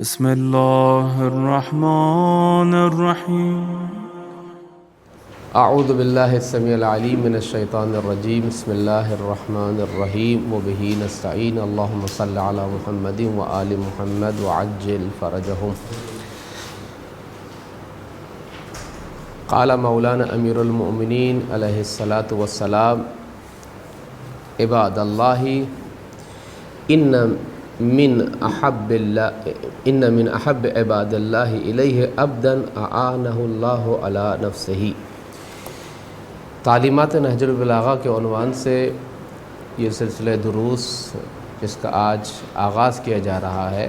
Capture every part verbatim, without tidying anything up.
بسم الله الرحمن الرحيم. اعوذ باللہ السمیع العلیم من الشیطان الرجیم. بسم اللہ الرحمن الرحیم وبہ نستعین. اللہم صل علی محمد وآل محمد وعجل فرجہم. قال مولانا امیر المؤمنین علیہ الصلاۃ والسلام: عباد اللہ ان من احب اللہ ان من احب عباد اللہ الیہ عبدا اعانہ اللہ علی نفسہ. تعلیمات نہج البلاغہ کے عنوان سے یہ سلسلہ دروس جس کا آج آغاز کیا جا رہا ہے،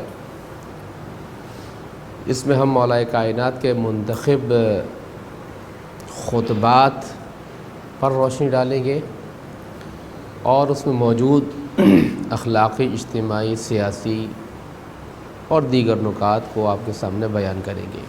اس میں ہم مولا کائنات کے منتخب خطبات پر روشنی ڈالیں گے اور اس میں موجود اخلاقی، اجتماعی، سیاسی اور دیگر نکات کو آپ کے سامنے بیان کریں گے.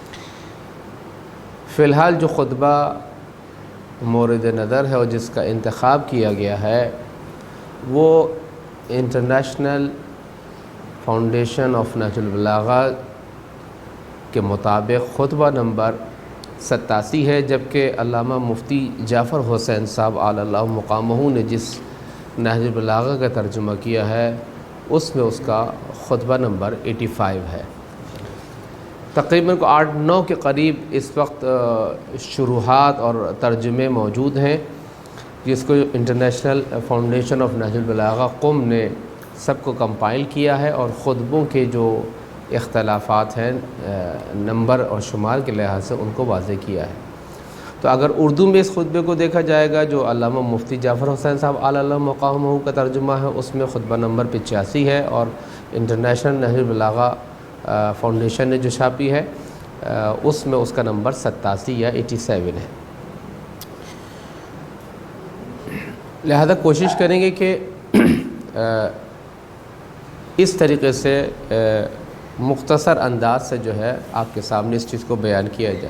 فی الحال جو خطبہ مورد نظر ہے اور جس کا انتخاب کیا گیا ہے وہ انٹرنیشنل فاؤنڈیشن آف نہج البلاغہ کے مطابق خطبہ نمبر ستاسی ہے، جبکہ علامہ مفتی جعفر حسین صاحب اعلی اللہ مقامہ نے جس نہج البلاغہ کا ترجمہ کیا ہے اس میں اس کا خطبہ نمبر اٹھاسی ہے. تقریباً کو آٹھ نو کے قریب اس وقت شروحات اور ترجمے موجود ہیں، جس کو انٹرنیشنل فاؤنڈیشن آف نہج البلاغہ قم نے سب کو کمپائل کیا ہے اور خطبوں کے جو اختلافات ہیں نمبر اور شمار کے لحاظ سے ان کو واضح کیا ہے. تو اگر اردو میں اس خطبے کو دیکھا جائے گا جو علامہ مفتی جعفر حسین صاحب اعلی اللہ مقامہ کا ترجمہ ہے، اس میں خطبہ نمبر پچاسی ہے، اور انٹرنیشنل نہج البلاغہ فاؤنڈیشن نے جو چھاپی ہے اس میں اس کا نمبر ستاسی یا ایٹی سیون ہے. لہذا کوشش کریں گے کہ اس طریقے سے مختصر انداز سے جو ہے آپ کے سامنے اس چیز کو بیان کیا جائے.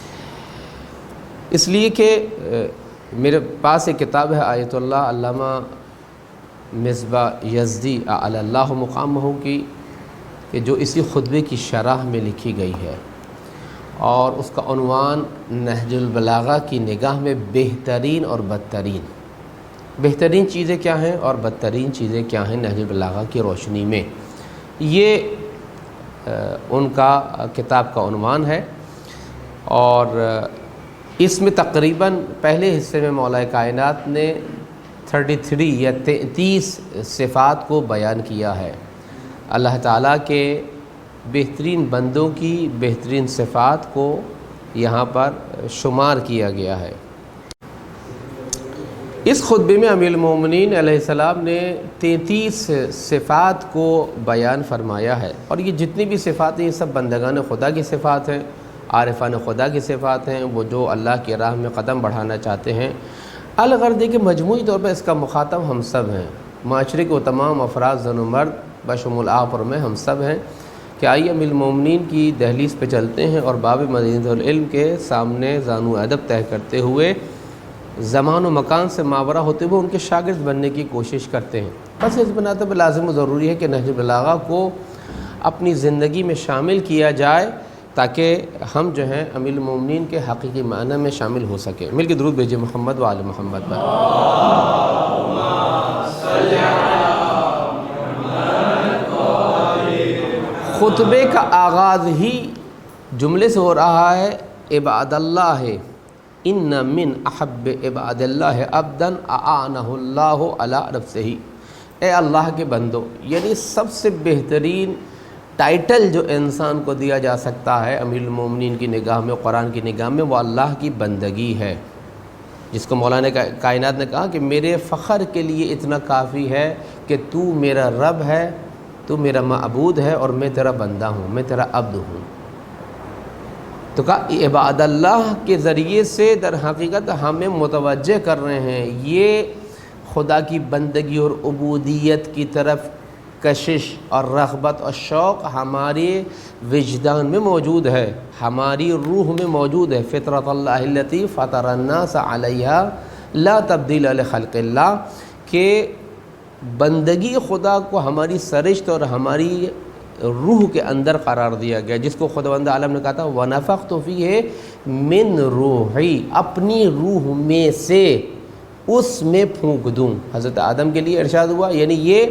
اس لیے کہ میرے پاس ایک کتاب ہے آیت اللہ علامہ مصباح یزدی اعلی اللہ مقامہ کی، کہ جو اسی خطبے کی شرح میں لکھی گئی ہے، اور اس کا عنوان نہج البلاغہ کی نگاہ میں بہترین اور بدترین بہترین چیزیں کیا ہیں اور بدترین چیزیں کیا ہیں نہج البلاغہ کی روشنی میں. یہ ان کا کتاب کا عنوان ہے، اور اس میں تقریباً پہلے حصے میں مولا کائنات نے تینتیس یا تینتیس صفات کو بیان کیا ہے. اللہ تعالیٰ کے بہترین بندوں کی بہترین صفات کو یہاں پر شمار کیا گیا ہے. اس خطبے میں امیر المومنین علیہ السلام نے تینتیس صفات کو بیان فرمایا ہے، اور یہ جتنی بھی صفات ہیں یہ سب بندگان خدا کی صفات ہیں، عارفان خدا کی صفات ہیں، وہ جو اللہ کی راہ میں قدم بڑھانا چاہتے ہیں. الغرض ہے کہ مجموعی طور پر اس کا مخاطب ہم سب ہیں، معاشرے کے تمام افراد زن و مرد بشمول آپ اور میں ہم سب ہیں، کہ آئیے امیر المومنین کی دہلیز پہ چلتے ہیں اور باب مدینہ العلم کے سامنے زانو ادب طے کرتے ہوئے زمان و مکان سے ماورا ہوتے ہوئے ان کے شاگرد بننے کی کوشش کرتے ہیں. بس اس بناتے پہ لازم و ضروری ہے کہ نہج البلاغہ کو اپنی زندگی میں شامل کیا جائے تاکہ ہم جو ہیں امیر المومنین کے حقیقی معنی میں شامل ہو سکیں. مل کے درود بھیجئے محمد و آل محمد پر. خطبے کا آغاز ہی جملے سے ہو رہا ہے: عباد اللہ ان من احب عباد اللہ عبدا اعانہ اللہ علی نفسہ. اے اللہ کے بندو، یعنی سب سے بہترین ٹائٹل جو انسان کو دیا جا سکتا ہے امیر المومنین کی نگاہ میں، قرآن کی نگاہ میں، وہ اللہ کی بندگی ہے، جس کو مولانا کائنات نے کہا کہ میرے فخر کے لیے اتنا کافی ہے کہ تو میرا رب ہے، تو میرا معبود ہے، اور میں تیرا بندہ ہوں، میں تیرا عبد ہوں. تو کہا عباد اللہ کے ذریعے سے در حقیقت ہمیں متوجہ کر رہے ہیں، یہ خدا کی بندگی اور عبودیت کی طرف کشش اور رغبت اور شوق ہمارے وجدان میں موجود ہے، ہماری روح میں موجود ہے. فطرت اللہ التی فطر الناس علیہا لا تبدیل لخلق اللہ، کہ بندگی خدا کو ہماری سرشت اور ہماری روح کے اندر قرار دیا گیا، جس کو خداوند عالم نے کہا تھا وَنَفَخْتُ فِيهِ مِن روحی، اپنی روح میں سے اس میں پھونک دوں۔ حضرت آدم کے لیے ارشاد ہوا، یعنی یہ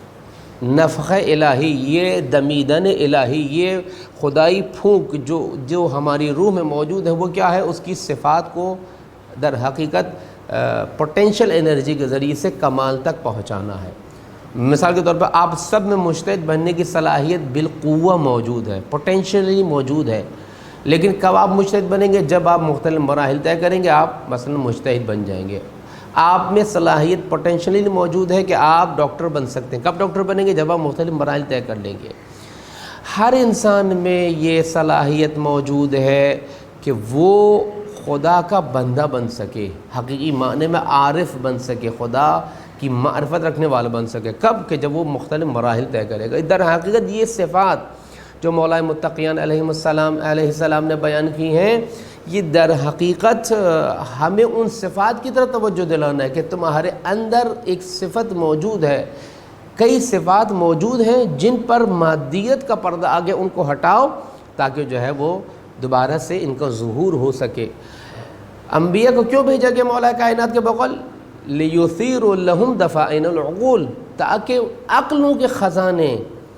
نفخ الہی، یہ دمیدن الہی، یہ خدائی پھونک جو جو ہماری روح میں موجود ہے، وہ کیا ہے؟ اس کی صفات کو در حقیقت پوٹینشل انرجی کے ذریعے سے کمال تک پہنچانا ہے۔ مثال کے طور پر آپ سب میں مجتہد بننے کی صلاحیت بالقوہ موجود ہے، پوٹینشلی موجود ہے، لیکن کب آپ مجتہد بنیں گے؟ جب آپ مختلف مراحل طے کریں گے، آپ مثلا مجتہد بن جائیں گے۔ آپ میں صلاحیت پوٹینشلی موجود ہے کہ آپ ڈاکٹر بن سکتے ہیں۔ کب ڈاکٹر بنیں گے؟ جب آپ مختلف مراحل طے کر لیں گے۔ ہر انسان میں یہ صلاحیت موجود ہے کہ وہ خدا کا بندہ بن سکے، حقیقی معنی میں عارف بن سکے، خدا کی معرفت رکھنے والا بن سکے۔ کب؟ کہ جب وہ مختلف مراحل طے کرے گا۔ در حقیقت یہ صفات جو مولا متقیان علیہ السلام علیہ السلام نے بیان کی ہیں، یہ در حقیقت ہمیں ان صفات کی طرف توجہ دلانا ہے کہ تمہارے اندر ایک صفت موجود ہے، کئی صفات موجود ہیں جن پر مادیت کا پردہ آگے ان کو ہٹاؤ تاکہ جو ہے وہ دوبارہ سے ان کا ظہور ہو سکے۔ انبیاء کو کیوں بھیجا گیا مولا کائنات کے بقول؟ لِيُثِيرُ لَهُمْ دَفَائِنَ الْعُقُولِ، تاکہ عقلوں کے خزانے،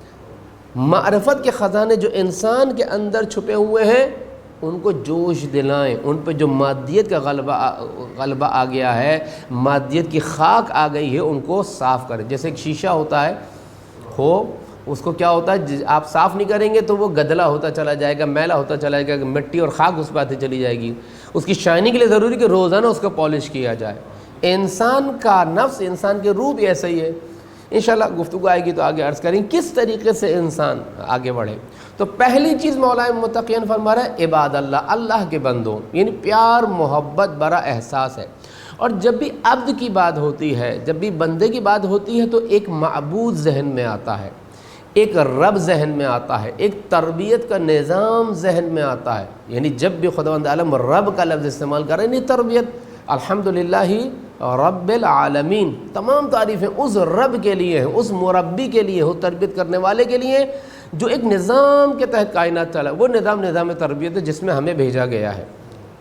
معرفت کے خزانے جو انسان کے اندر چھپے ہوئے ہیں ان کو جوش دلائیں، ان پہ جو مادیت کا غلبہ غلبہ آ گیا ہے، مادیت کی خاک آ گئی ہے، ان کو صاف کریں۔ جیسے ایک شیشہ ہوتا ہے، ہو اس کو کیا ہوتا ہے، آپ صاف نہیں کریں گے تو وہ گدلا ہوتا چلا جائے گا، میلا ہوتا چلا جائے گا، مٹی اور خاک اس پہ آتی چلی جائے گی۔ اس کی شائننگ کے لیے ضروری کہ روزانہ اس کو پالش کیا جائے۔ انسان کا نفس، انسان کے روح بھی ایسا ہی ہے۔ انشاءاللہ گفتگو آئے گی تو آگے عرض کریں کس طریقے سے انسان آگے بڑھے۔ تو پہلی چیز مولا متقین فرما رہا ہے عباد اللہ، اللہ کے بندوں، یعنی پیار محبت بڑا احساس ہے۔ اور جب بھی عبد کی بات ہوتی ہے، جب بھی بندے کی بات ہوتی ہے تو ایک معبود ذہن میں آتا ہے، ایک رب ذہن میں آتا ہے، ایک تربیت کا نظام ذہن میں آتا ہے۔ یعنی جب بھی خداوند عالم رب کا لفظ استعمال کر رہے ہیں، تربیت الحمدللہ رب العالمین، تمام تعریفیں اس رب کے لیے ہیں، اس مربی کے لیے ہو، تربیت کرنے والے کے لیے، جو ایک نظام کے تحت کائنات چلا۔ وہ نظام نظام تربیت ہے جس میں ہمیں بھیجا گیا ہے۔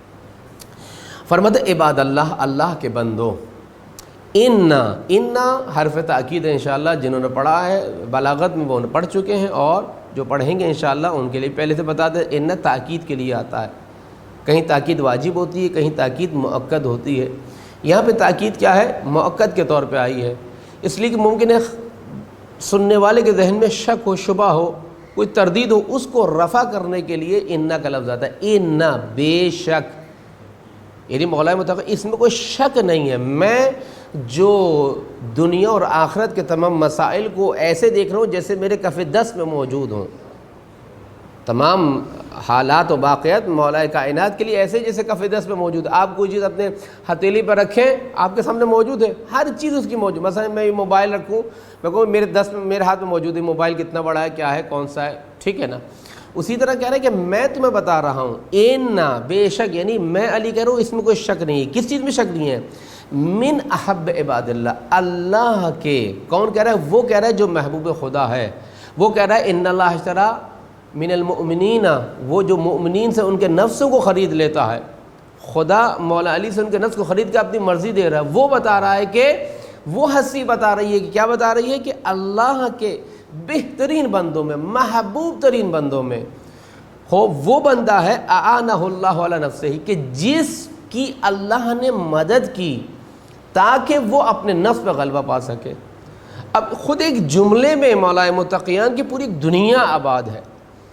فرماتے عباد اللہ، اللہ کے بندوں، انا انا حرف تاکید ہے انشاءاللہ، جنہوں نے پڑھا ہے بلاغت میں وہ پڑھ چکے ہیں، اور جو پڑھیں گے انشاءاللہ ان کے لیے پہلے سے بتا دیں، انا تاکید کے لیے آتا ہے۔ کہیں تاکید واجب ہوتی ہے، کہیں تاکید مؤکد ہوتی ہے۔ یہاں پہ تاکید کیا ہے؟ مؤکد کے طور پہ آئی ہے، اس لیے کہ ممکن ہے سننے والے کے ذہن میں شک ہو، شبہ ہو، کوئی تردید ہو، اس کو رفع کرنے کے لیے انا کا لفظ آتا ہے۔ انا بے شک، یعنی مولا متقی اس میں کوئی شک نہیں ہے، میں جو دنیا اور آخرت کے تمام مسائل کو ایسے دیکھ رہا ہوں جیسے میرے کف دست میں موجود ہوں۔ تمام حالات و واقعات مولا کائنات کے لیے ایسے جیسے کف دست میں موجود ہے۔ آپ کوئی چیز اپنے ہتھیلی پر رکھیں، آپ کے سامنے موجود ہے، ہر چیز اس کی موجود۔ مثلا میں یہ موبائل رکھوں، میں کہوں میرے دست میں، میرے ہاتھ میں موجود ہے، موبائل کتنا بڑا ہے، کیا ہے، کون سا ہے، ٹھیک ہے نا۔ اسی طرح کہہ رہے ہیں کہ میں تمہیں بتا رہا ہوں، اینا بے شک، یعنی میں علی کہہ رہا ہوں، اس میں کوئی شک نہیں ہے۔ کس چیز میں شک نہیں ہے؟ من احب عباد اللہ، اللہ کے، کون کہہ رہا ہے؟ وہ کہہ رہا ہے جو محبوب خدا ہے۔ وہ کہہ رہا ہے ان اللہ اشترى من المؤمنین، وہ جو مؤمنین سے ان کے نفسوں کو خرید لیتا ہے۔ خدا مولا علی سے ان کے نفس کو خرید کے اپنی مرضی دے رہا ہے۔ وہ بتا رہا ہے کہ وہ ہستی بتا رہی ہے کہ کیا بتا رہی ہے؟ کہ اللہ کے بہترین بندوں میں، محبوب ترین بندوں میں ہو وہ بندہ ہے اعانہ اللہ علی نفسہ، کہ جس کی اللہ نے مدد کی تاکہ وہ اپنے نفس پہ غلبہ پا سکے۔ اب خود ایک جملے میں مولا متقیان کی پوری دنیا آباد ہے۔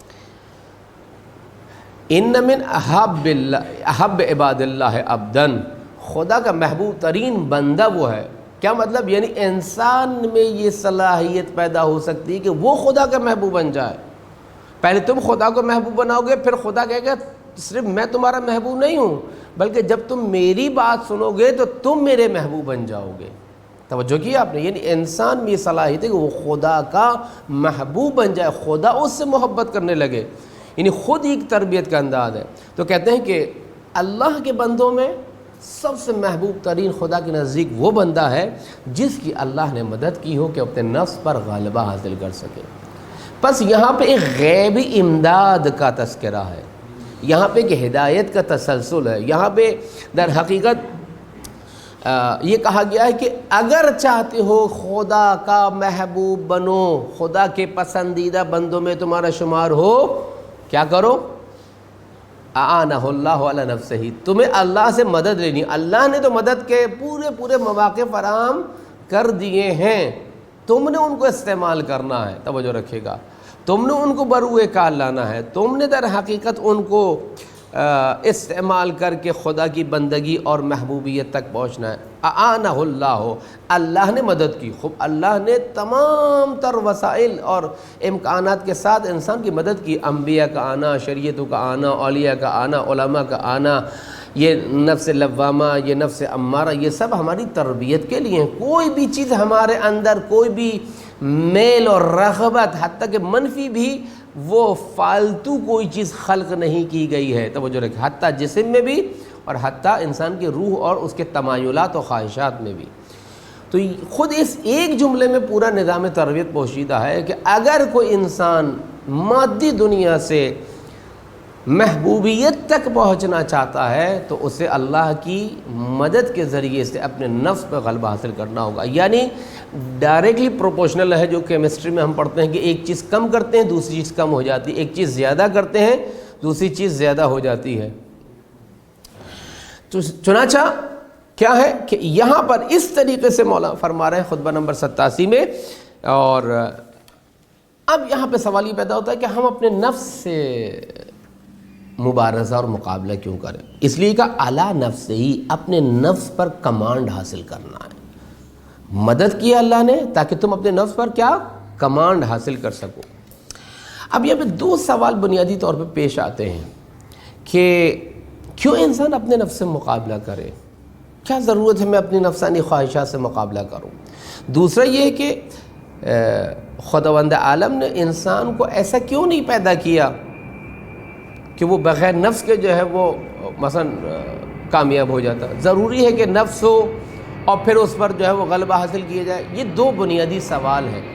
ان من احب اللہ احب عباد اللہ عبدن، خدا کا محبوب ترین بندہ وہ ہے۔ کیا مطلب؟ یعنی انسان میں یہ صلاحیت پیدا ہو سکتی ہے کہ وہ خدا کا محبوب بن جائے۔ پہلے تم خدا کو محبوب بناؤ گے، پھر خدا کہے گا صرف میں تمہارا محبوب نہیں ہوں، بلکہ جب تم میری بات سنو گے تو تم میرے محبوب بن جاؤ گے۔ توجہ کی آپ نے؟ یعنی انسان میں یہ صلاحیت ہے کہ وہ خدا کا محبوب بن جائے، خدا اس سے محبت کرنے لگے، یعنی خود ایک تربیت کا انداز ہے۔ تو کہتے ہیں کہ اللہ کے بندوں میں سب سے محبوب ترین خدا کے نزدیک وہ بندہ ہے جس کی اللہ نے مدد کی ہو کہ اپنے نفس پر غلبہ حاصل کر سکے۔ بس یہاں پہ ایک غیبی امداد کا تذکرہ ہے، یہاں پہ کہ ہدایت کا تسلسل ہے، یہاں پہ در حقیقت یہ کہا گیا ہے کہ اگر چاہتے ہو خدا کا محبوب بنو، خدا کے پسندیدہ بندوں میں تمہارا شمار ہو، کیا کرو؟ اعانہ اللہ علی نفسہ، تمہیں اللہ سے مدد لینی۔ اللہ نے تو مدد کے پورے پورے مواقع فراہم کر دیے ہیں، تم نے ان کو استعمال کرنا ہے، توجہ رکھے گا، تم نے ان کو بروئے کار لانا ہے، تم نے در حقیقت ان کو استعمال کر کے خدا کی بندگی اور محبوبیت تک پہنچنا ہے۔ اعانہ اللہ، اللہ نے مدد کی، خوب اللہ نے تمام تر وسائل اور امکانات کے ساتھ انسان کی مدد کی، انبیاء کا آنا، شریعتوں کا آنا، اولیاء کا آنا، علماء کا آنا، یہ نفس لوامہ، یہ نفس امارہ، یہ سب ہماری تربیت کے لیے ہیں۔ کوئی بھی چیز ہمارے اندر، کوئی بھی میل اور رغبت، حتیٰ کہ منفی بھی، وہ فالتو کوئی چیز خلق نہیں کی گئی ہے، توجہ رکھیں، حتیٰ جسم میں بھی اور حتیٰ انسان کی روح اور اس کے تمایلات و خواہشات میں بھی۔ تو خود اس ایک جملے میں پورا نظام تربیت پوشیدہ ہے کہ اگر کوئی انسان مادی دنیا سے محبوبیت تک پہنچنا چاہتا ہے تو اسے اللہ کی مدد کے ذریعے سے اپنے نفس پہ غلبہ حاصل کرنا ہوگا، یعنی ڈائریکٹلی پروپورشنل ہے، جو کیمسٹری میں ہم پڑھتے ہیں کہ ایک چیز کم کرتے ہیں دوسری چیز کم ہو جاتی ہے، ایک چیز زیادہ کرتے ہیں دوسری چیز زیادہ ہو جاتی ہے۔ تو چنانچہ کیا ہے کہ یہاں پر اس طریقے سے مولا فرما رہے ہیں خطبہ نمبر ستاسی میں، اور اب یہاں پہ سوال یہ پیدا ہوتا ہے کہ ہم اپنے نفس سے مبارزہ اور مقابلہ کیوں کریں؟ اس لیے کہ اعلیٰ نفس ہی، اپنے نفس پر کمانڈ حاصل کرنا ہے، مدد کی اللہ نے تاکہ تم اپنے نفس پر کیا کمانڈ حاصل کر سکو۔ اب یہاں پہ دو سوال بنیادی طور پہ پیش آتے ہیں کہ کیوں انسان اپنے نفس سے مقابلہ کرے، کیا ضرورت ہے میں اپنی نفسانی خواہشات سے مقابلہ کروں؟ دوسرا یہ ہے کہ خداوند عالم نے انسان کو ایسا کیوں نہیں پیدا کیا کہ وہ بغیر نفس کے جو ہے وہ مثلا کامیاب ہو جاتا؟ ضروری ہے کہ نفس ہو اور پھر اس پر جو ہے وہ غلبہ حاصل کیا جائے؟ یہ دو بنیادی سوال ہیں،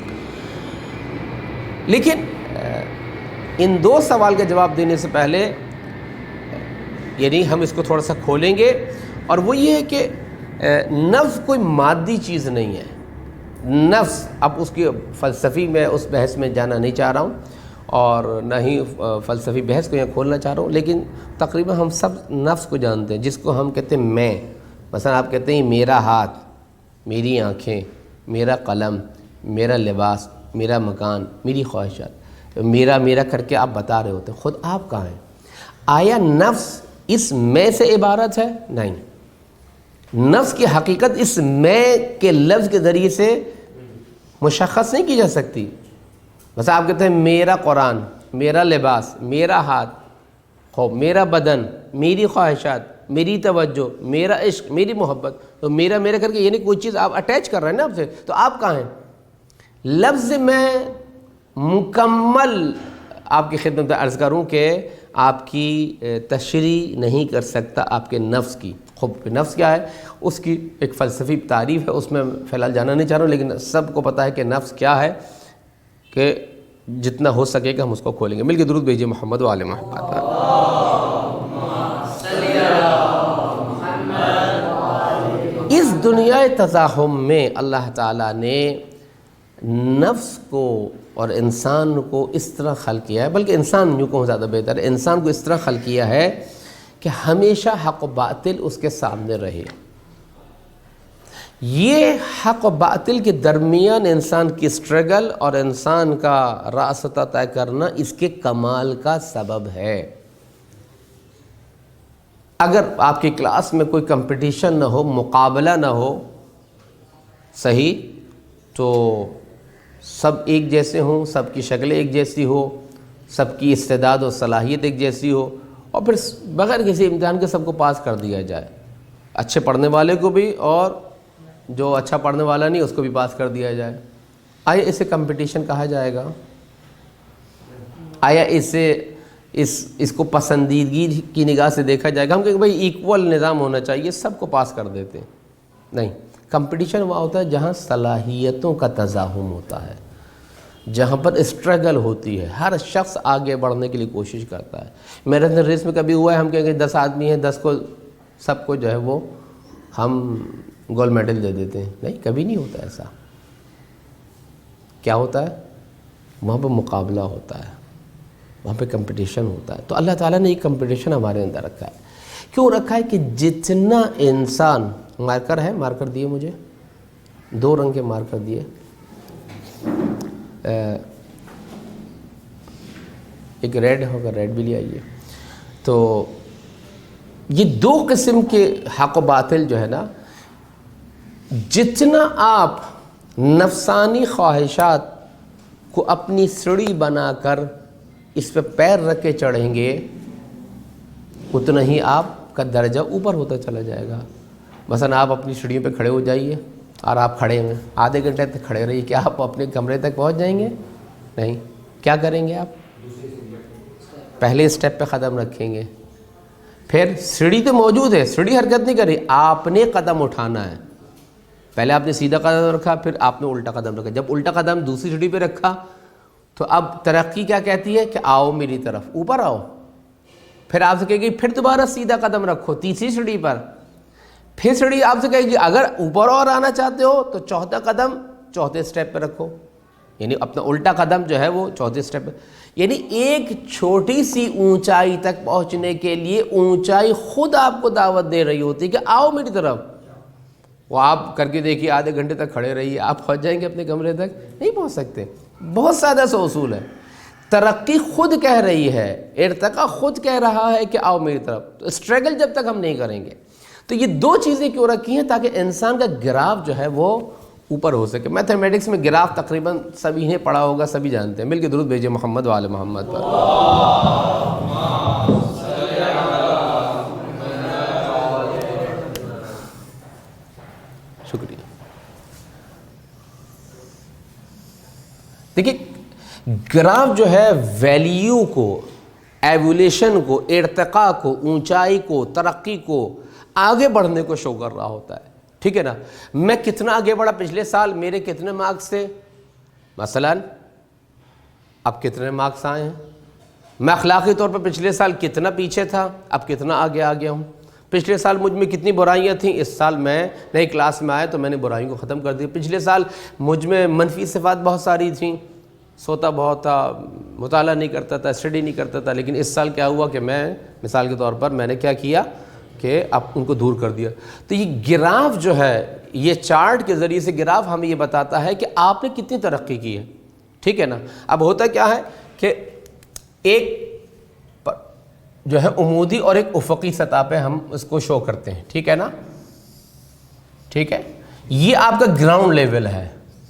لیکن ان دو سوال کا جواب دینے سے پہلے یعنی ہم اس کو تھوڑا سا کھولیں گے، اور وہ یہ ہے کہ نفس کوئی مادی چیز نہیں ہے۔ نفس، اب اس کی فلسفی میں اس بحث میں جانا نہیں چاہ رہا ہوں اور نہ ہی فلسفی بحث کو یہاں کھولنا چاہ رہا ہوں، لیکن تقریباً ہم سب نفس کو جانتے ہیں، جس کو ہم کہتے ہیں میں۔ مثلا آپ کہتے ہیں میرا ہاتھ، میری آنکھیں، میرا قلم، میرا لباس، میرا مکان، میری خواہشات، میرا میرا کر کے آپ بتا رہے ہوتے ہیں، خود آپ کہاں ہیں؟ آیا نفس اس میں سے عبارت ہے؟ نہیں، نفس کی حقیقت اس میں کے لفظ کے ذریعے سے مشخص نہیں کی جا سکتی۔ بس آپ کہتے ہیں میرا قرآن، میرا لباس، میرا ہاتھ، خوب میرا بدن، میری خواہشات، میری توجہ، میرا عشق، میری محبت، تو میرا میرا کر کے یعنی کوئی چیز آپ اٹیچ کر رہے ہیں نا آپ سے، تو آپ کہاں ہیں؟ لفظ میں مکمل آپ کی خدمت میں عرض کروں کہ آپ کی تشریح نہیں کر سکتا آپ کے نفس کی۔ خود نفس کیا ہے اس کی ایک فلسفی تعریف ہے، اس میں فی الحال جانا نہیں چاہ رہا ہوں، لیکن سب کو پتہ ہے کہ نفس کیا ہے، کہ جتنا ہو سکے گا ہم اس کو کھولیں گے۔ مل کے درود بھیجیے محمد و آل محمد۔ اس دنیا تزاحم میں اللہ تعالیٰ نے نفس کو اور انسان کو اس طرح خلق کیا ہے، بلکہ انسان یوں کہوں زیادہ بہتر ہے، انسان کو اس طرح خلق کیا ہے کہ ہمیشہ حق و باطل اس کے سامنے رہے۔ یہ حق و باطل کے درمیان انسان کی سٹرگل اور انسان کا راستہ طے کرنا اس کے کمال کا سبب ہے۔ اگر آپ کی کلاس میں کوئی کمپٹیشن نہ ہو، مقابلہ نہ ہو صحیح، تو سب ایک جیسے ہوں، سب کی شکلیں ایک جیسی ہو، سب کی استعداد و صلاحیت ایک جیسی ہو، اور پھر بغیر کسی امتحان کے سب کو پاس کر دیا جائے، اچھے پڑھنے والے کو بھی اور جو اچھا پڑھنے والا نہیں اس کو بھی پاس کر دیا جائے، آیا اسے کمپٹیشن کہا جائے گا؟ آیا اسے اس اس کو پسندیدگی کی نگاہ سے دیکھا جائے گا؟ ہم کہ بھائی ایکول نظام ہونا چاہیے، سب کو پاس کر دیتے ہیں؟ نہیں، کمپٹیشن وہاں ہوتا ہے جہاں صلاحیتوں کا تزاحم ہوتا ہے، جہاں پر اسٹرگل ہوتی ہے، ہر شخص آگے بڑھنے کے لیے کوشش کرتا ہے۔ میراتھن ریس میں کبھی ہوا ہے ہم کہیں گے دس آدمی ہیں، دس کو سب کو جو ہے وہ ہم گولڈ میڈل دے دیتے ہیں؟ نہیں، کبھی نہیں ہوتا ایسا۔ کیا ہوتا ہے؟ وہاں پہ مقابلہ ہوتا ہے، وہاں پہ کمپٹیشن ہوتا ہے۔ تو اللہ تعالیٰ نے یہ کمپٹیشن ہمارے اندر رکھا ہے۔ کیوں رکھا ہے؟ کہ جتنا انسان، مارکر ہے، مارکر دیے مجھے، دو رنگ کے مارکر دیے، ایک ریڈ ہوگا، ریڈ بھی لے آئیے۔ تو یہ دو قسم کے حق و باطل جو ہے نا، جتنا آپ نفسانی خواہشات کو اپنی سیڑھی بنا کر اس پہ پیر رکھ کے چڑھیں گے، اتنا ہی آپ کا درجہ اوپر ہوتا چلا جائے گا۔ مثلا آپ اپنی سیڑھیوں پہ کھڑے ہو جائیے اور آپ کھڑے ہیں، آدھے گھنٹے تک کھڑے رہیے، کیا آپ اپنے کمرے تک پہنچ جائیں گے؟ نہیں۔ کیا کریں گے آپ؟ پہلے اسٹیپ پہ قدم رکھیں گے، پھر سیڑھی تو موجود ہے، سیڑھی حرکت نہیں کر رہی، آپ نے قدم اٹھانا ہے۔ پہلے آپ نے سیدھا قدم رکھا، پھر آپ نے الٹا قدم رکھا۔ جب الٹا قدم دوسری سیڑھی پہ رکھا تو اب ترقی کیا کہتی ہے؟ کہ آؤ میری طرف، اوپر آؤ۔ پھر آپ سے کہے گی پھر دوبارہ سیدھا قدم رکھو تیسری سیڑھی پر، پھر سیڑھی آپ سے کہے گی اگر اوپر اور آنا چاہتے ہو تو چوتھا قدم چوتھے سٹیپ پہ رکھو، یعنی اپنا الٹا قدم جو ہے وہ چوتھے سٹیپ پہ۔ یعنی ایک چھوٹی سی اونچائی تک پہنچنے کے لیے اونچائی خود آپ کو دعوت دے رہی ہوتی ہے کہ آؤ میری طرف۔ وہ آپ کر کے دیکھیے، آدھے گھنٹے تک کھڑے رہیے، آپ پہنچ جائیں گے اپنے کمرے تک؟ نہیں پہنچ سکتے۔ بہت سادہ سا اصول ہے، ترقی خود کہہ رہی ہے، ارتقاء خود کہہ رہا ہے کہ آؤ میری طرف۔ تو اسٹرگل جب تک ہم نہیں کریں گے، تو یہ دو چیزیں کیوں رکھی ہیں؟ تاکہ انسان کا گراف جو ہے وہ اوپر ہو سکے۔ میتھمیٹکس میں گراف تقریباً سبھی نے پڑھا ہوگا، سبھی جانتے ہیں۔ مل کے درود بھیجیے محمد وآل محمد پر۔ شکریہ۔ دیکھیے گراف جو ہے ویلیو کو، ایولیشن کو، ارتقاء کو، اونچائی کو، ترقی کو، آگے بڑھنے کو شو کر رہا ہوتا ہے، ٹھیک ہے نا؟ میں کتنا آگے بڑھا پچھلے سال، میرے کتنے مارکس تھے، مثلا اب کتنے مارکس آئے ہیں۔ میں اخلاقی طور پر پچھلے سال کتنا پیچھے تھا، اب کتنا آگے آ گیا ہوں۔ پچھلے سال مجھ میں کتنی برائیاں تھیں، اس سال میں نئی کلاس میں آیا تو میں نے برائیوں کو ختم کر دیا۔ پچھلے سال مجھ میں منفی صفات بہت ساری تھیں، سوتا بہت تھا، مطالعہ نہیں کرتا تھا، اسٹڈی نہیں کرتا تھا، لیکن اس سال کیا ہوا کہ میں مثال کے طور پر میں نے کیا کیا کہ اب ان کو دور کر دیا۔ تو یہ گراف جو ہے، یہ چارٹ کے ذریعے سے گراف ہمیں یہ بتاتا ہے کہ آپ نے کتنی ترقی کی ہے، ٹھیک ہے نا؟ اب ہوتا کیا ہے کہ ایک جو ہے عمودی اور ایک افقی سطح پہ ہم اس کو شو کرتے ہیں، ٹھیک ہے نا؟ ٹھیک ہے، یہ آپ کا گراؤنڈ لیول ہے،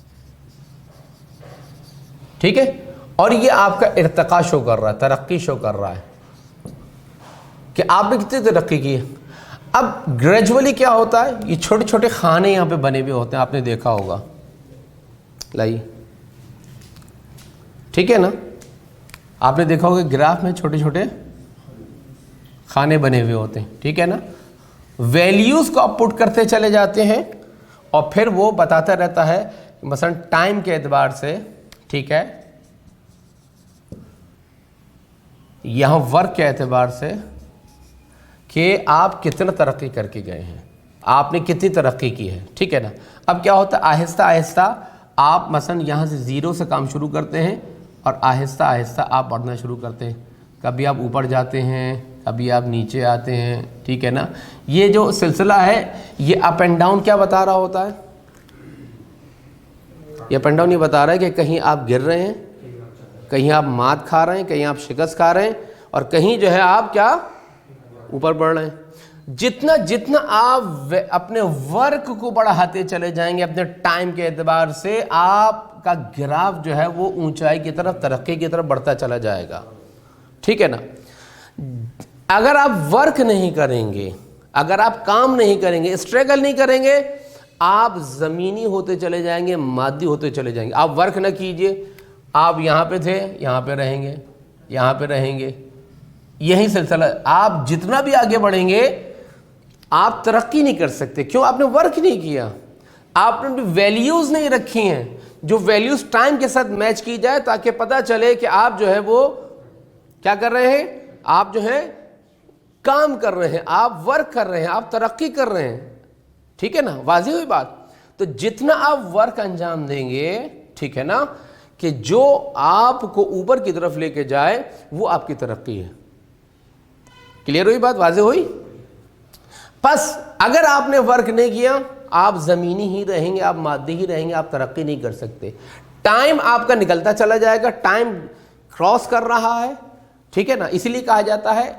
ٹھیک ہے، اور یہ آپ کا ارتقاء شو کر رہا ہے، ترقی شو کر رہا ہے کہ آپ نے کتنی ترقی کی ہے۔ اب گریجولی کیا ہوتا ہے، یہ چھوٹے چھوٹے خانے یہاں پہ بنے ہوئے ہوتے ہیں، آپ نے دیکھا ہوگا، لائیے، ٹھیک ہے نا؟ آپ نے دیکھا ہوگا گراف میں چھوٹے چھوٹے خانے بنے ہوئے ہوتے ہیں، ٹھیک ہے نا؟ ویلیوز کو آپ پٹ کرتے چلے جاتے ہیں اور پھر وہ بتاتا رہتا ہے مثلا ٹائم کے اعتبار سے، ٹھیک ہے، یہاں ورک کے اعتبار سے کہ آپ کتنا ترقی کر کے گئے ہیں، آپ نے کتنی ترقی کی ہے، ٹھیک ہے نا؟ اب کیا ہوتا ہے، آہستہ آہستہ آپ مثلا یہاں سے زیرو سے کام شروع کرتے ہیں اور آہستہ آہستہ آپ بڑھنا شروع کرتے ہیں، کبھی آپ اوپر جاتے ہیں، کبھی آپ نیچے آتے ہیں، ٹھیک ہے نا؟ یہ جو سلسلہ ہے یہ اپ اینڈ ڈاؤن کیا بتا رہا ہوتا ہے؟ یہ اپ اینڈ ڈاؤن یہ بتا رہا ہے کہ کہیں آپ گر رہے ہیں، کہیں آپ مات کھا رہے ہیں، کہیں آپ شکست کھا رہے ہیں، اور کہیں جو ہے آپ کیا اوپر بڑھ رہے ہیں۔ جتنا جتنا آپ اپنے ورک کو بڑھاتے چلے جائیں گے اپنے ٹائم کے اعتبار سے، آپ کا گراف جو ہے وہ اونچائی کی طرف، ترقی کی طرف بڑھتا چلا جائے گا، ٹھیک ہے نا؟ اگر آپ ورک نہیں کریں گے، اگر آپ کام نہیں کریں گے، اسٹرگل نہیں کریں گے، آپ زمینی ہوتے چلے جائیں گے، مادی ہوتے چلے جائیں گے۔ آپ ورک نہ کیجئے، آپ یہاں پہ تھے، یہاں پہ رہیں گے، یہاں پہ رہیں گے، یہی سلسلہ۔ آپ جتنا بھی آگے بڑھیں گے آپ ترقی نہیں کر سکتے، کیوں؟ آپ نے ورک نہیں کیا۔ آپ نے ویلیوز نہیں رکھی ہیں جو ویلیوز ٹائم کے ساتھ میچ کی جائے تاکہ پتہ چلے کہ آپ جو ہے وہ کیا کر رہے ہیں، آپ جو ہے کام کر رہے ہیں، آپ ورک کر رہے ہیں، آپ ترقی کر رہے ہیں. ٹھیک ہے نا، واضح ہوئی بات. تو جتنا آپ ورک انجام دیں گے، ٹھیک ہے نا، کہ جو آپ کو اوپر کی طرف لے کے جائے وہ آپ کی ترقی ہے. کلیئر ہوئی بات، واضح ہوئی. پس اگر آپ نے ورک نہیں کیا آپ زمینی ہی رہیں گے، آپ مادی ہی رہیں گے، آپ ترقی نہیں کر سکتے. ٹائم آپ کا نکلتا چلا جائے گا، ٹائم کراس کر رہا ہے. ٹھیک ہے نا، اسی لیے کہا جاتا ہے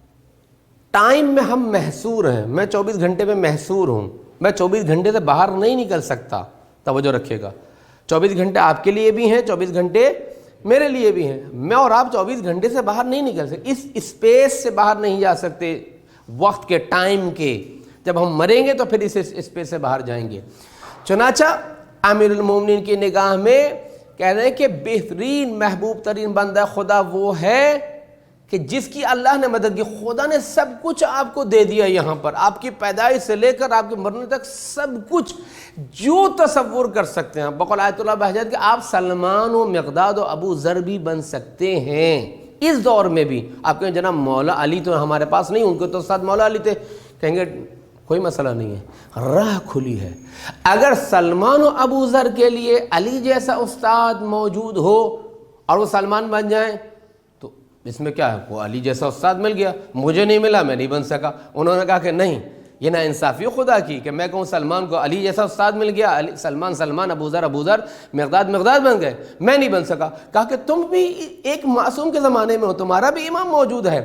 ٹائم میں ہم محصور ہیں. میں چوبیس گھنٹے میں محصور ہوں، میں چوبیس گھنٹے سے باہر نہیں نکل سکتا. توجہ رکھیے گا، چوبیس گھنٹے آپ کے لیے بھی ہیں، چوبیس گھنٹے میرے لیے بھی ہیں. میں اور آپ چوبیس گھنٹے سے باہر نہیں نکل سکتے، اس اسپیس سے باہر نہیں جا سکتے وقت کے، ٹائم کے. جب ہم مریں گے تو پھر اس اسپیس سے باہر جائیں گے. چنانچہ امیر المومنین کی نگاہ میں کہہ رہے ہیں کہ بہترین محبوب ترین بندہ خدا وہ ہے کہ جس کی اللہ نے مدد کی. خدا نے سب کچھ آپ کو دے دیا یہاں پر، آپ کی پیدائش سے لے کر آپ کے مرنے تک سب کچھ جو تصور کر سکتے ہیں. بقول آیت اللہ بہجت کہ آپ سلمان و مقداد و ابو ذر بھی بن سکتے ہیں اس دور میں بھی. آپ کہیں جناب مولا علی تو ہمارے پاس نہیں، ان کے تو استاد مولا علی تھے. کہیں گے کوئی مسئلہ نہیں ہے، راہ کھلی ہے. اگر سلمان و ابو ذر کے لیے علی جیسا استاد موجود ہو اور وہ سلمان بن جائیں تو اس میں کیا ہے، وہ علی جیسا استاد مل گیا، مجھے نہیں ملا، میں نہیں بن سکا. انہوں نے کہا کہ نہیں، یہ نا انصافی خدا کی کہ میں کہوں سلمان کو علی جیسا استاد مل گیا، علی سلمان سلمان، ابو ذر ابو ذر، مقداد مقداد بن گئے، میں نہیں بن سکا. کہا کہ تم بھی ایک معصوم کے زمانے میں ہو، تمہارا بھی امام موجود ہے.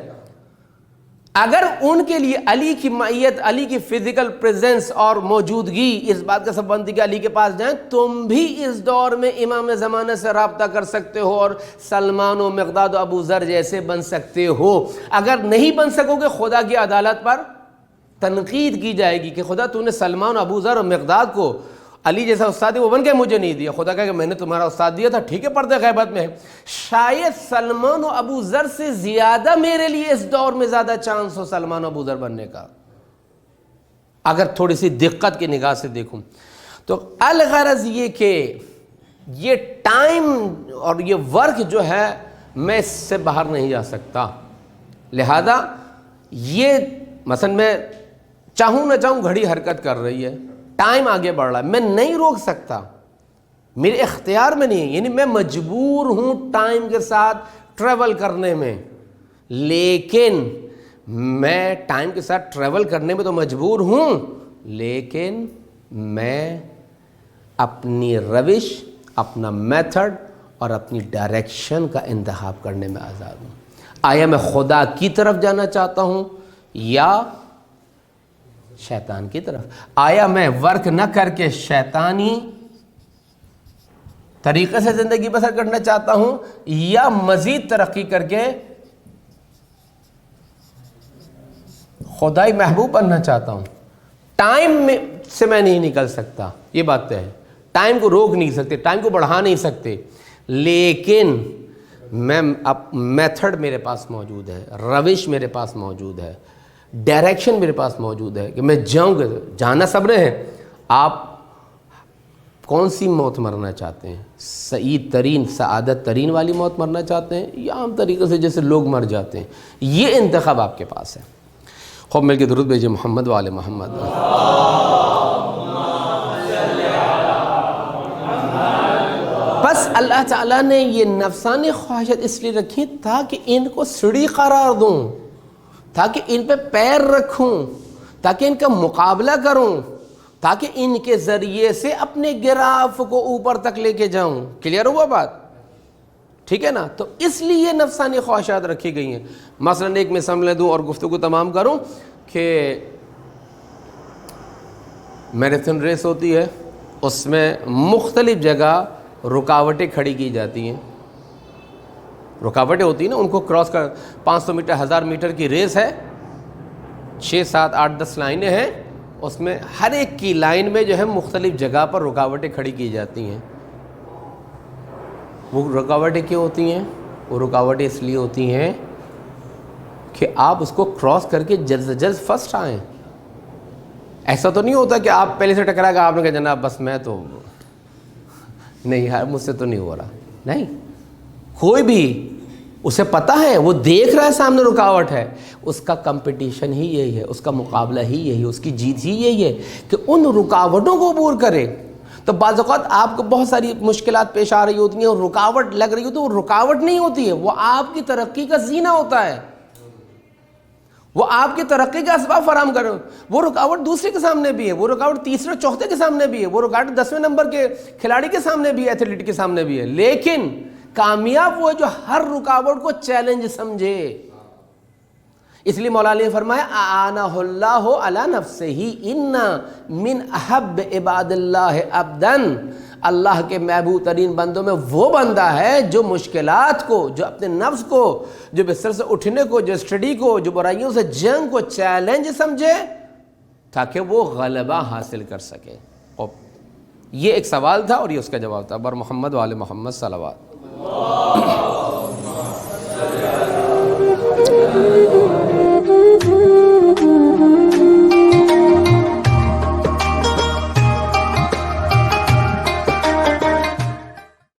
اگر ان کے لیے علی کی معیت، علی کی فزیکل پریزنس اور موجودگی اس بات کا سبب بنتی کہ علی کے پاس جائیں، تم بھی اس دور میں امام زمانے سے رابطہ کر سکتے ہو اور سلمان و مقداد و ابو ذر جیسے بن سکتے ہو. اگر نہیں بن سکو گے خدا کی عدالت پر تنقید کی جائے گی کہ خدا تو نے سلمان و ابو ذر و مقداد کو علی جیسا استاد وہ بن کے مجھے نہیں دیا. خدا کہا کہ میں نے تمہارا استاد دیا تھا، ٹھیک ہے، پردے غیبت میں ہے. شاید سلمان و ابو ذر سے زیادہ میرے لیے اس دور میں زیادہ چانس ہو سلمان و ابو ذر بننے کا، اگر تھوڑی سی دقت کی نگاہ سے دیکھوں تو. الغرض یہ کہ یہ ٹائم اور یہ ورک جو ہے میں اس سے باہر نہیں جا سکتا. لہذا یہ مثلا میں چاہوں نہ چاہوں گھڑی حرکت کر رہی ہے، ٹائم آگے بڑھ رہا ہے، میں نہیں روک سکتا، میرے اختیار میں نہیں ہے. یعنی میں مجبور ہوں ٹائم کے ساتھ ٹریول کرنے میں، لیکن میں ٹائم کے ساتھ ٹریول کرنے میں تو مجبور ہوں، لیکن میں اپنی روش، اپنا میتھڈ اور اپنی ڈائریکشن کا انتخاب کرنے میں آزاد ہوں. آیا میں خدا کی طرف جانا چاہتا ہوں یا شیطان کی طرف؟ آیا میں ورک نہ کر کے شیطانی طریقے سے زندگی بسر کرنا چاہتا ہوں یا مزید ترقی کر کے خدائی محبوب بننا چاہتا ہوں؟ ٹائم میں سے میں نہیں نکل سکتا، یہ بات تو ہے. ٹائم کو روک نہیں سکتے، ٹائم کو بڑھا نہیں سکتے، لیکن میں اب میتھڈ میرے پاس موجود ہے، روش میرے پاس موجود ہے، ڈائریکشن میرے پاس موجود ہے کہ میں جاؤں گا. جانا سب نے ہے. آپ کون سی موت مرنا چاہتے ہیں؟ سعید ترین، سعادت ترین والی موت مرنا چاہتے ہیں یا عام طریقے سے جیسے لوگ مر جاتے ہیں؟ یہ انتخاب آپ کے پاس ہے. خوب مل کے درود بھیجیے محمد وآل محمد. بس اللہ تعالیٰ نے یہ نفسانی خواہشات اس لیے رکھی تاکہ ان کو سڑی قرار دوں، تاکہ ان پہ پیر رکھوں، تاکہ ان کا مقابلہ کروں، تاکہ ان کے ذریعے سے اپنے گراف کو اوپر تک لے کے جاؤں. کلیئر ہوا بات؟ ٹھیک ہے نا. تو اس لیے نفسانی خواہشات رکھی گئی ہیں. مثلا ایک مثال دوں اور گفتگو تمام کروں کہ میراتھن ریس ہوتی ہے، اس میں مختلف جگہ رکاوٹیں کھڑی کی جاتی ہیں. رکاوٹیں ہوتی ہیں نا، ان کو کراس کر پانچ سو میٹر، ہزار میٹر کی ریس ہے، چھ سات آٹھ دس لائنیں ہیں، اس میں ہر ایک کی لائن میں جو ہے مختلف جگہ پر رکاوٹیں کھڑی کی جاتی ہیں. وہ رکاوٹیں کیوں ہوتی ہیں؟ وہ رکاوٹیں اس لیے ہوتی ہیں کہ آپ اس کو کراس کر کے جلد سے جلد فرسٹ آئیں. ایسا تو نہیں ہوتا کہ آپ پہلے سے ٹکرا گا، آپ نے کہا جناب بس میں تو نہیں یار مجھ سے تو نہیں ہو رہا. نہیں، کوئی بھی اسے پتہ ہے، وہ دیکھ رہا ہے سامنے رکاوٹ ہے، اس کا کمپٹیشن ہی یہی ہے، اس کا مقابلہ ہی یہی ہے، اس کی جیت ہی یہی ہے کہ ان رکاوٹوں کو عبور کرے. تو بعض اوقات آپ کو بہت ساری مشکلات پیش آ رہی ہوتی ہیں اور رکاوٹ لگ رہی ہوتی ہے، وہ رکاوٹ نہیں ہوتی ہے، وہ آپ کی ترقی کا زینہ ہوتا ہے، وہ آپ کی ترقی کا اسباب فراہم کرے. وہ رکاوٹ دوسرے کے سامنے بھی ہے، وہ رکاوٹ تیسرے چوتھے کے سامنے بھی ہے، وہ رکاوٹ دسویں نمبر کے کھلاڑی کے سامنے بھی ہے، ایتھلیٹ کے سامنے بھی ہے. لیکن کامیاب وہ ہے جو ہر رکاوٹ کو چیلنج سمجھے. اس لیے مولا علی نے فرمایا اعانہ اللہ علی نفسہ ان من احب عباد اللہ عبدا، اللہ کے محبوب ترین بندوں میں وہ بندہ ہے جو مشکلات کو، جو اپنے نفس کو، جو بستر سے اٹھنے کو، جو اسٹڈی کو، جو برائیوں سے جنگ کو چیلنج سمجھے تاکہ وہ غلبہ حاصل کر سکے. اور یہ ایک سوال تھا اور یہ اس کا جواب تھا. بر محمد وآل محمد صلوات.